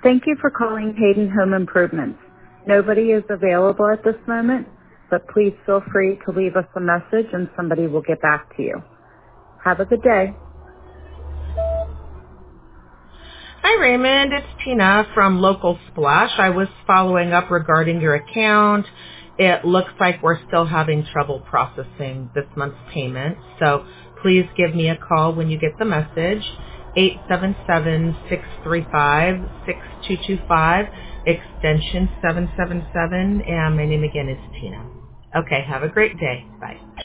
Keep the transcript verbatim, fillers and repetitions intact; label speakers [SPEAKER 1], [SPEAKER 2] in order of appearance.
[SPEAKER 1] Thank you for calling Hayden Home Improvements. Nobody is available at this moment, but please feel free to leave us a message and somebody will get back to you. Have a good day.
[SPEAKER 2] Hi, Raymond. It's Tina from Local Splash. I was following up regarding your account. It looks like we're still having trouble processing this month's payment, so please give me a call when you get the message, eight seven seven, six three five, six two two five, extension seven seven seven, and my name again is Tina. Okay, have a great day. Bye.